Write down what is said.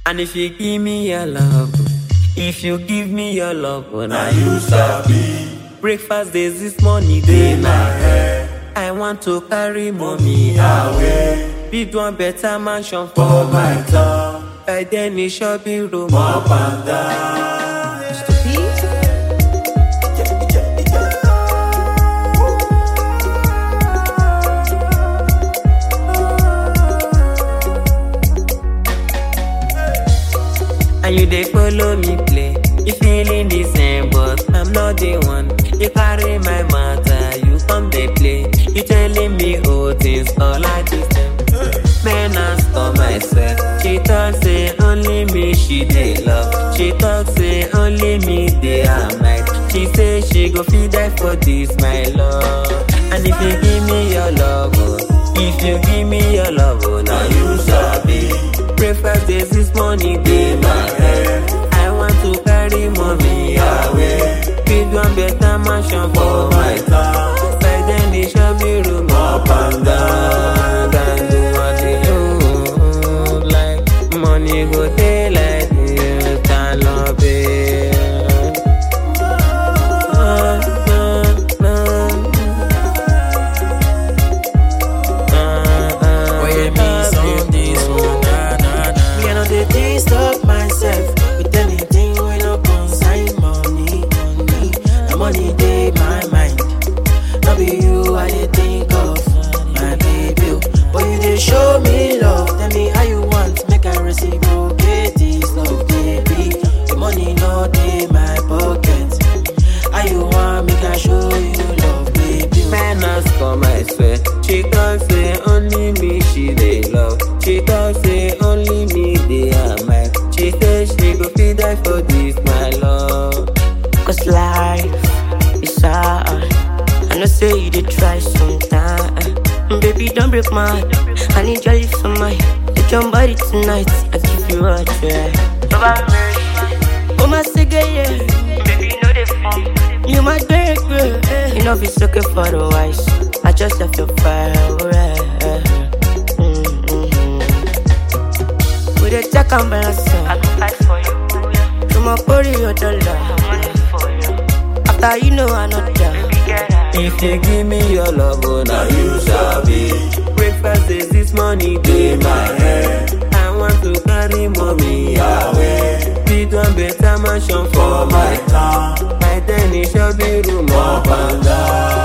And if you give me your love, if you give me your love, now you sabi. Breakfast days this morning, day In my head, I want to carry mommy away. Build one better mansion For my town, by then it shall be room up and down. And you dey follow me play. You feeling the same, but I'm not the one. You carry my matter, you come dey play. You telling me all things all like this time. Man, I stop myself. She talk say only me she dey love. She talk say only me dey am right. She say she go fit die for this my love. And if you give me your love, if you give me your love, now you sabi. Breakfast days this morning, day my head. I want to carry mommy away. Build one better mansion for my town. By then it shall be room Up and down. Can do what you do. Like money go day like this, can love it. Stop myself with anything when no consign money. The money dey my mind. No be you I dey think of, my baby. But you dey show me love. Tell me how you want, make I reciprocate this love, baby. The money no dey my pocket. How you want, make I show you love, baby. Man ask come, I swear. She talk say only me she dey love. She talk say only me dey am right. She say she go fit die for this my love. Cause life is hard. I know say you did try sometime. Baby, don't break my heart. I need your lips on my head. Take your body tonight. I give you a try. Oh my cigarette, yeah. Baby, you know the fun. You my girl, yeah. You know if it's okay for the wise. I just left your fire, right? With a check and balance, I go fight for you. Yeah. From my body, your dollar. Money for you. After you know I not there. If you give me your love, Now you sabi. breakfast is this morning, day In my head, I want to carry mommy away. Build one better mansion For my town, by then it shall be room up and down.